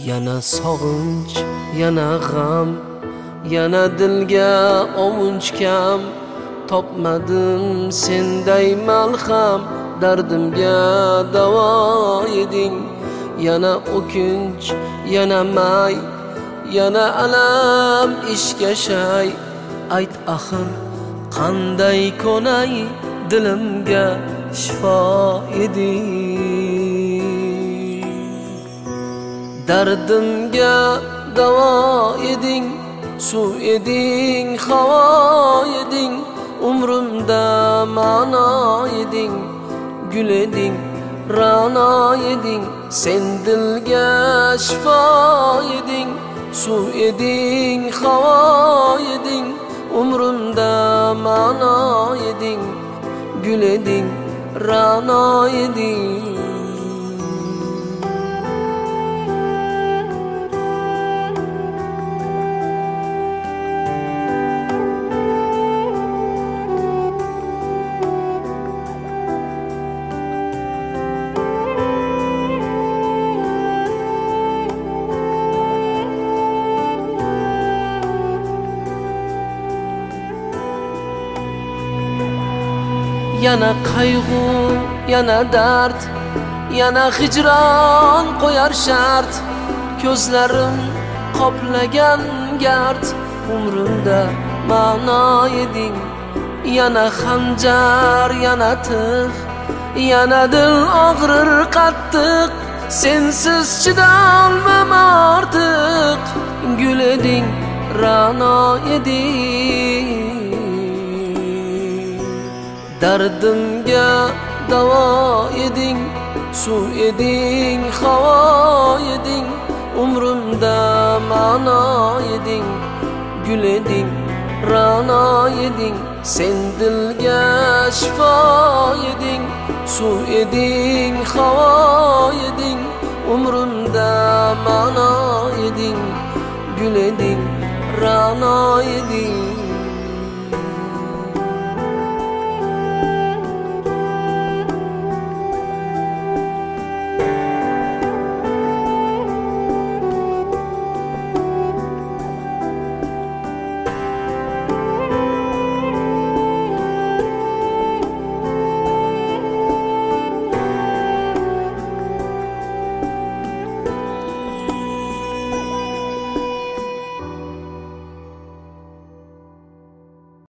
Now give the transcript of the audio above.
Yana sog'inch, yana g'am, yana dilga ovunch kam. Topmadim senday malham, dardimga davo eding. Yana o'kinch, yana may, yana alam ishga shay. Ayt axir qanday konay, dilimga shifo eding. Dardimga davo eding, suv eding, havo eding. Umrimda ma'no eding, gul eding, ra'no eding. Sen dilga shifo eding, suv eding, havo eding. Umrimda ma'no eding, gul eding, ra'no eding. Yana qayg'u, yana dard, yana hijron qo'yar shart. Ko'zlarim qoplagan gard, umrimda ma'no eding. Yana xanjar, yana tig', yana dil og'rir qattiq. Sensiz chidolmam ortiq, gul eding, ra'no eding. Dardimga davo eding, suv eding, havo eding. Umrimda ma'no eding, gul eding, ra'no eding. Sen dilga shifo eding, suv eding, havo eding. Umrimda ma'no eding, gul eding, ra'no eding.